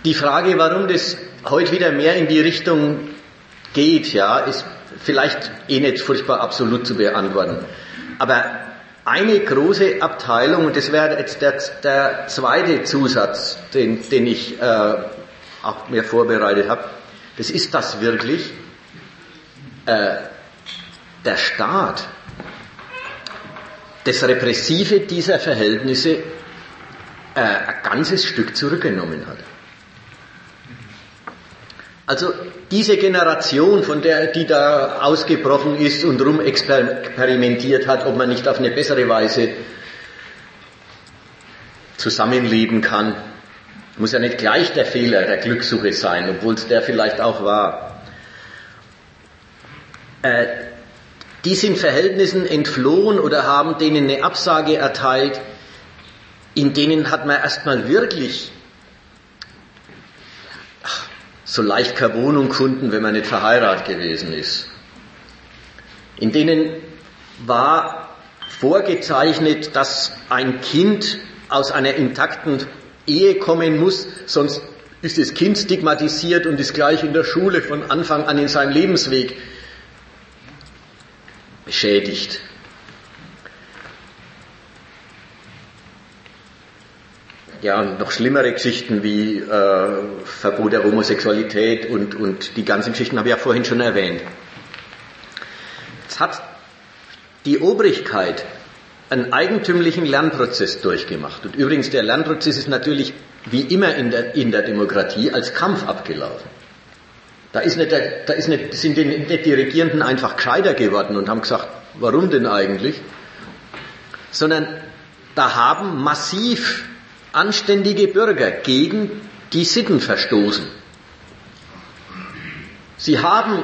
Die Frage, warum das heute wieder mehr in die Richtung geht, ja, ist vielleicht nicht furchtbar absolut zu beantworten. Aber eine große Abteilung, und das wäre jetzt der zweite Zusatz, den ich auch mir vorbereitet habe, das ist das wirklich, der Staat das Repressive dieser Verhältnisse ein ganzes Stück zurückgenommen hat. Also diese Generation, die da ausgebrochen ist und rumexperimentiert hat, ob man nicht auf eine bessere Weise zusammenleben kann, muss ja nicht gleich der Fehler der Glückssuche sein, obwohl es der vielleicht auch war. Die sind Verhältnissen entflohen oder haben denen eine Absage erteilt, in denen hat man erstmal wirklich so leicht keine Wohnung gefunden, wenn man nicht verheiratet gewesen ist. In denen war vorgezeichnet, dass ein Kind aus einer intakten Ehe kommen muss, sonst ist das Kind stigmatisiert und ist gleich in der Schule von Anfang an in seinem Lebensweg beschädigt. Ja, und noch schlimmere Geschichten wie Verbot der Homosexualität und die ganzen Geschichten habe ich ja vorhin schon erwähnt. Jetzt hat die Obrigkeit einen eigentümlichen Lernprozess durchgemacht. Und übrigens, der Lernprozess ist natürlich wie immer in der Demokratie als Kampf abgelaufen. Sind nicht die Regierenden einfach gescheiter geworden und haben gesagt, warum denn eigentlich? Sondern da haben massiv anständige Bürger gegen die Sitten verstoßen. Sie haben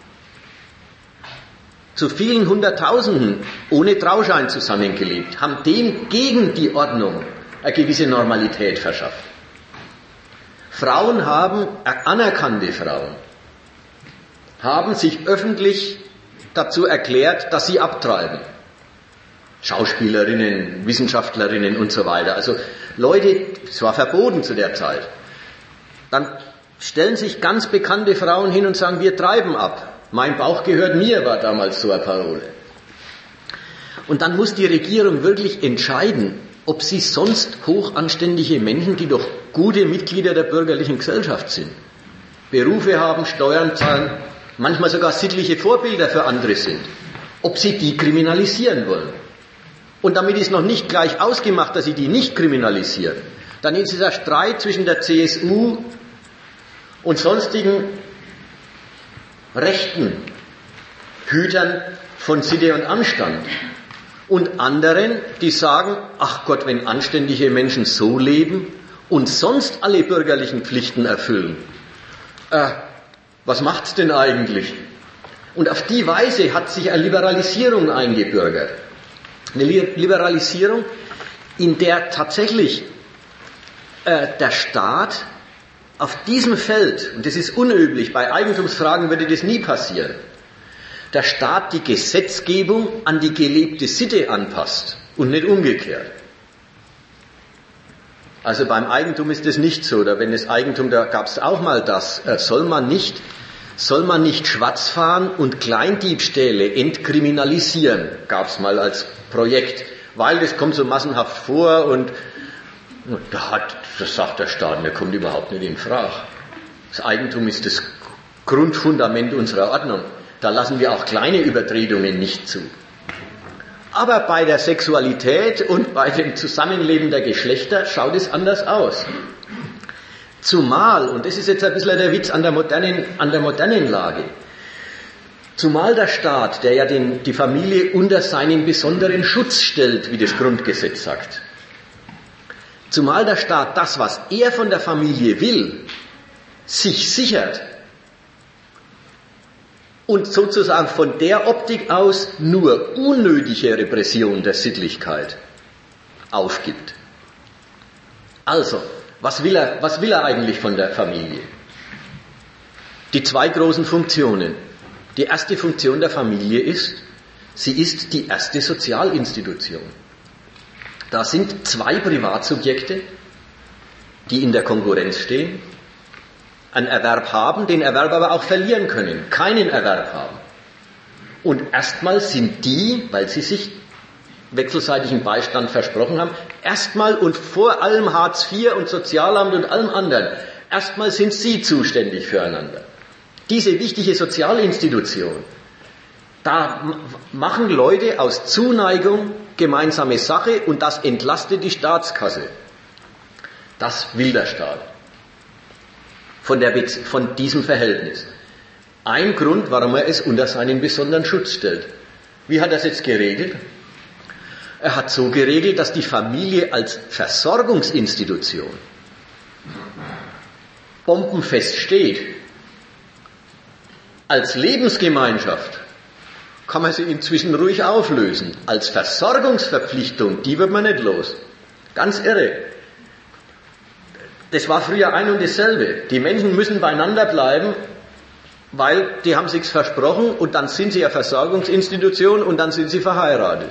zu vielen Hunderttausenden ohne Trauschein zusammengelebt, haben dem gegen die Ordnung eine gewisse Normalität verschafft. Frauen haben, anerkannte Frauen, haben sich öffentlich dazu erklärt, dass sie abtreiben. Schauspielerinnen, Wissenschaftlerinnen und so weiter. Also Leute, es war verboten zu der Zeit. Dann stellen sich ganz bekannte Frauen hin und sagen, wir treiben ab. Mein Bauch gehört mir, war damals so eine Parole. Und dann muss die Regierung wirklich entscheiden, ob sie sonst hochanständige Menschen, die doch gute Mitglieder der bürgerlichen Gesellschaft sind, Berufe haben, Steuern zahlen, manchmal sogar sittliche Vorbilder für andere sind, ob sie die kriminalisieren wollen. Und damit ist noch nicht gleich ausgemacht, dass sie die nicht kriminalisieren. Dann ist dieser Streit zwischen der CSU und sonstigen rechten Hütern von Sitte und Anstand und anderen, die sagen, ach Gott, wenn anständige Menschen so leben und sonst alle bürgerlichen Pflichten erfüllen, was macht's denn eigentlich? Und auf die Weise hat sich eine Liberalisierung eingebürgert. Eine Liberalisierung, in der tatsächlich der Staat auf diesem Feld, und das ist unüblich, bei Eigentumsfragen würde das nie passieren, der Staat die Gesetzgebung an die gelebte Sitte anpasst und nicht umgekehrt. Also beim Eigentum ist das nicht so, oder wenn das Eigentum, da gab es auch mal das, soll man nicht schwarz fahren und Kleindiebstähle entkriminalisieren, gab es mal als Projekt, weil das kommt so massenhaft vor und das sagt der Staat, mir kommt überhaupt nicht in Frage. Das Eigentum ist das Grundfundament unserer Ordnung. Da lassen wir auch kleine Übertretungen nicht zu. Aber bei der Sexualität und bei dem Zusammenleben der Geschlechter schaut es anders aus. Zumal, und das ist jetzt ein bisschen der Witz an der modernen Lage, zumal der Staat, der ja die Familie unter seinen besonderen Schutz stellt, wie das Grundgesetz sagt, zumal der Staat das, was er von der Familie will, sich sichert und sozusagen von der Optik aus nur unnötige Repression der Sittlichkeit aufgibt. Also, was will er eigentlich von der Familie? Die zwei großen Funktionen. Die erste Funktion der Familie ist, sie ist die erste Sozialinstitution. Da sind zwei Privatsubjekte, die in der Konkurrenz stehen. einen Erwerb haben, den Erwerb aber auch verlieren können, keinen Erwerb haben. Und erstmal sind die, weil sie sich wechselseitigen Beistand versprochen haben, erstmal und vor allem Hartz IV und Sozialamt und allem anderen, erstmal sind sie zuständig füreinander. Diese wichtige Sozialinstitution, da machen Leute aus Zuneigung gemeinsame Sache und das entlastet die Staatskasse. Das will der Staat. Von diesem Verhältnis. Ein Grund, warum er es unter seinen besonderen Schutz stellt. Wie hat er es jetzt geregelt? Er hat so geregelt, dass die Familie als Versorgungsinstitution bombenfest steht. Als Lebensgemeinschaft kann man sie inzwischen ruhig auflösen. Als Versorgungsverpflichtung, die wird man nicht los. Ganz irre. Das war früher ein und dasselbe. Die Menschen müssen beieinander bleiben, weil die haben sich's versprochen und dann sind sie eine Versorgungsinstitution und dann sind sie verheiratet.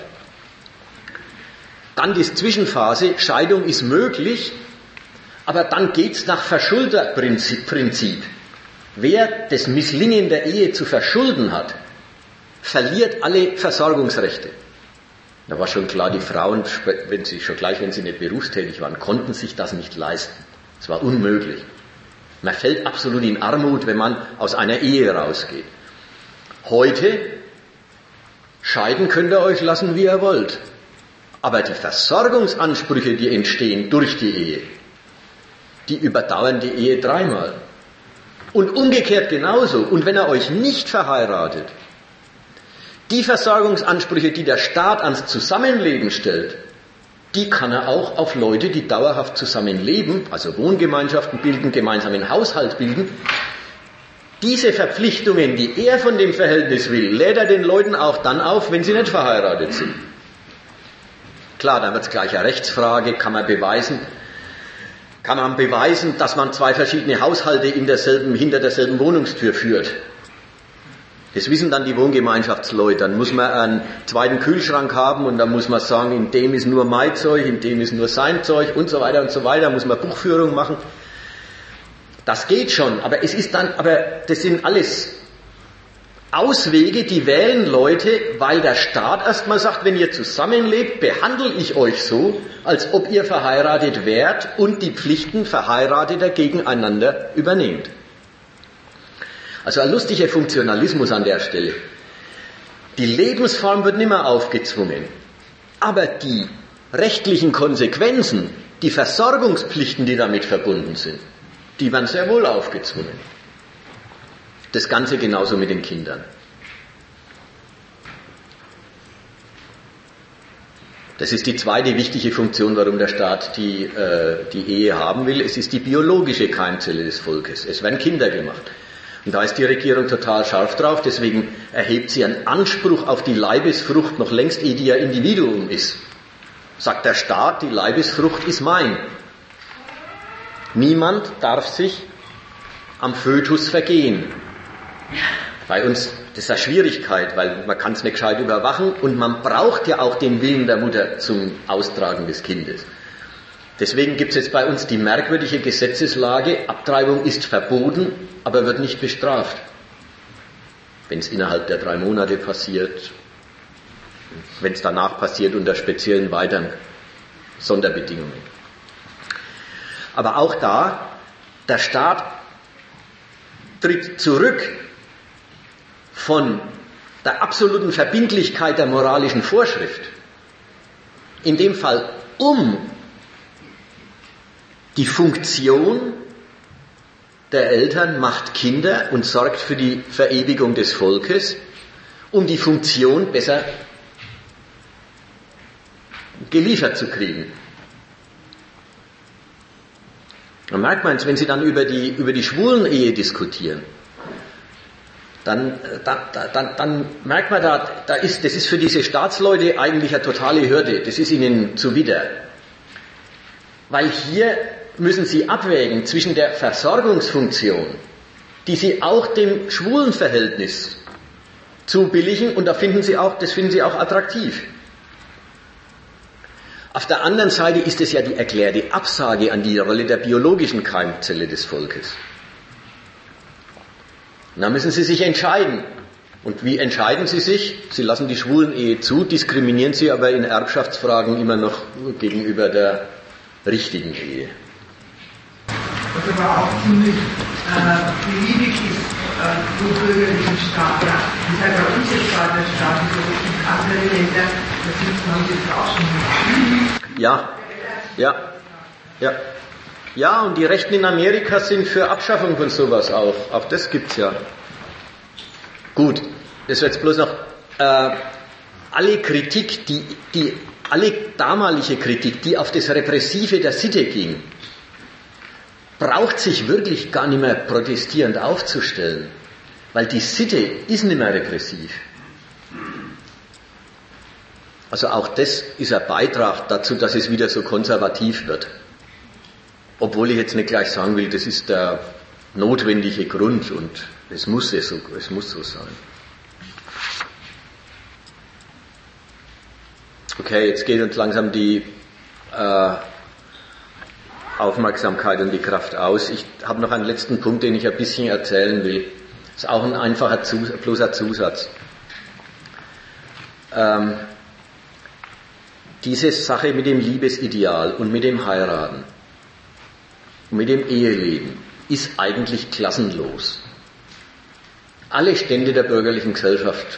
Dann die Zwischenphase, Scheidung ist möglich, aber dann geht's nach Verschulderprinzip. Wer das Misslingen der Ehe zu verschulden hat, verliert alle Versorgungsrechte. Da war schon klar, die Frauen, wenn sie nicht berufstätig waren, konnten sich das nicht leisten. Es war unmöglich. Man fällt absolut in Armut, wenn man aus einer Ehe rausgeht. Heute, scheiden könnt ihr euch lassen, wie ihr wollt. Aber die Versorgungsansprüche, die entstehen durch die Ehe, die überdauern die Ehe dreimal. Und umgekehrt genauso. Und wenn er euch nicht verheiratet, die Versorgungsansprüche, die der Staat ans Zusammenleben stellt, die kann er auch auf Leute, die dauerhaft zusammenleben, also Wohngemeinschaften bilden, gemeinsamen Haushalt bilden. Diese Verpflichtungen, die er von dem Verhältnis will, lädt er den Leuten auch dann auf, wenn sie nicht verheiratet sind. Klar, dann wird es gleich eine Rechtsfrage, kann man beweisen, dass man zwei verschiedene Haushalte hinter derselben Wohnungstür führt. Das wissen dann die Wohngemeinschaftsleute. Dann muss man einen zweiten Kühlschrank haben und dann muss man sagen, in dem ist nur mein Zeug, in dem ist nur sein Zeug und so weiter und so weiter. Muss man Buchführung machen. Das geht schon, aber das sind alles Auswege, die wählen Leute, weil der Staat erstmal sagt, wenn ihr zusammenlebt, behandle ich euch so, als ob ihr verheiratet wärt und die Pflichten Verheirateter gegeneinander übernehmt. Also ein lustiger Funktionalismus an der Stelle. Die Lebensform wird nicht mehr aufgezwungen, aber die rechtlichen Konsequenzen, die Versorgungspflichten, die damit verbunden sind, die werden sehr wohl aufgezwungen. Das Ganze genauso mit den Kindern. Das ist die zweite wichtige Funktion, warum der Staat die Ehe haben will. Es ist die biologische Keimzelle des Volkes. Es werden Kinder gemacht. Und da ist die Regierung total scharf drauf, deswegen erhebt sie einen Anspruch auf die Leibesfrucht noch längst, ehe die ja Individuum ist. Sagt der Staat, die Leibesfrucht ist mein. Niemand darf sich am Fötus vergehen. Bei uns, das ist eine Schwierigkeit, weil man kann es nicht gescheit überwachen und man braucht ja auch den Willen der Mutter zum Austragen des Kindes. Deswegen gibt es jetzt bei uns die merkwürdige Gesetzeslage, Abtreibung ist verboten, aber wird nicht bestraft. Wenn es innerhalb der 3 Monate passiert, wenn es danach passiert unter speziellen weiteren Sonderbedingungen. Aber auch da, der Staat tritt zurück von der absoluten Verbindlichkeit der moralischen Vorschrift. In dem Fall die Funktion der Eltern macht Kinder und sorgt für die Verewigung des Volkes, um die Funktion besser geliefert zu kriegen. Da merkt man es, wenn Sie dann über die Schwulen-Ehe diskutieren, dann merkt man, das ist für diese Staatsleute eigentlich eine totale Hürde, das ist ihnen zuwider. Weil hier müssen sie abwägen zwischen der Versorgungsfunktion, die sie auch dem Schwulenverhältnis zubilligen, und das finden sie auch attraktiv. Auf der anderen Seite ist es ja die erklärte Absage an die Rolle der biologischen Keimzelle des Volkes. Und dann müssen sie sich entscheiden. Und wie entscheiden sie sich? Sie lassen die Schwulen-Ehe zu, diskriminieren sie aber in Erbschaftsfragen immer noch gegenüber der richtigen Ehe. Was aber auch ziemlich beliebig ist, wo bürgerlichen Staat, ja, das ist ja bei uns jetzt gerade der Staat, so in anderen Ländern, das haben sie jetzt auch schon. Ja, und die Rechten in Amerika sind für Abschaffung von sowas auch. Auch das gibt's ja. Gut, das wird jetzt bloß noch alle Kritik, alle damalige Kritik, die auf das Repressive der Sitte ging, braucht sich wirklich gar nicht mehr protestierend aufzustellen, weil die Sitte ist nicht mehr repressiv. Also auch das ist ein Beitrag dazu, dass es wieder so konservativ wird. Obwohl ich jetzt nicht gleich sagen will, das ist der notwendige Grund und es muss so sein. Okay, jetzt geht uns langsam die Aufmerksamkeit und die Kraft aus. Ich habe noch einen letzten Punkt, den ich ein bisschen erzählen will. Das ist auch ein einfacher bloßer Zusatz. Diese Sache mit dem Liebesideal und mit dem Heiraten und mit dem Eheleben ist eigentlich klassenlos. Alle Stände der bürgerlichen Gesellschaft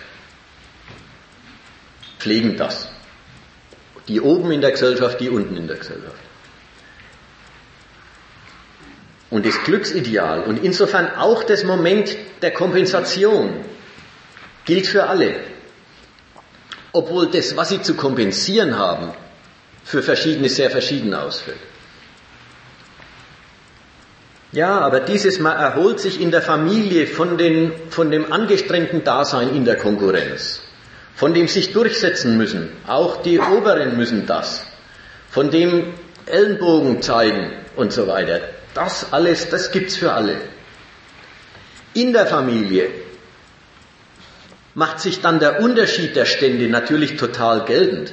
pflegen das. Die oben in der Gesellschaft, die unten in der Gesellschaft. Und das Glücksideal und insofern auch das Moment der Kompensation gilt für alle. Obwohl das, was sie zu kompensieren haben, für Verschiedene sehr verschieden ausfällt. Ja, aber dieses Mal erholt sich in der Familie von dem angestrengten Dasein in der Konkurrenz, von dem sich durchsetzen müssen, auch die Oberen müssen das, von dem Ellenbogen zeigen und so weiter. Das alles, das gibt's für alle. In der Familie macht sich dann der Unterschied der Stände natürlich total geltend.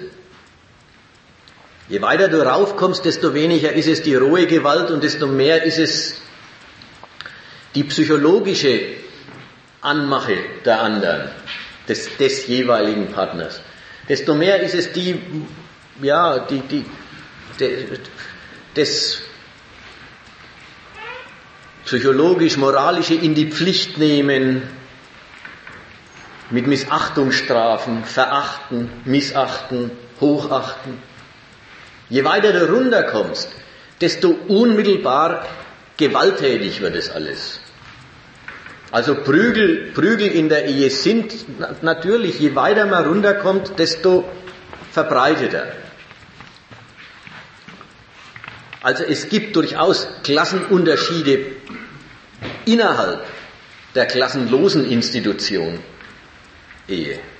Je weiter du raufkommst, desto weniger ist es die rohe Gewalt und desto mehr ist es die psychologische Anmache der anderen, des jeweiligen Partners. Desto mehr ist es das psychologisch-moralische in die Pflicht nehmen, mit Missachtungsstrafen, verachten, missachten, hochachten. Je weiter du runterkommst, desto unmittelbar gewalttätig wird es alles. Also Prügel in der Ehe sind natürlich, je weiter man runterkommt, desto verbreiteter. Also es gibt durchaus Klassenunterschiede innerhalb der klassenlosen Institution Ehe.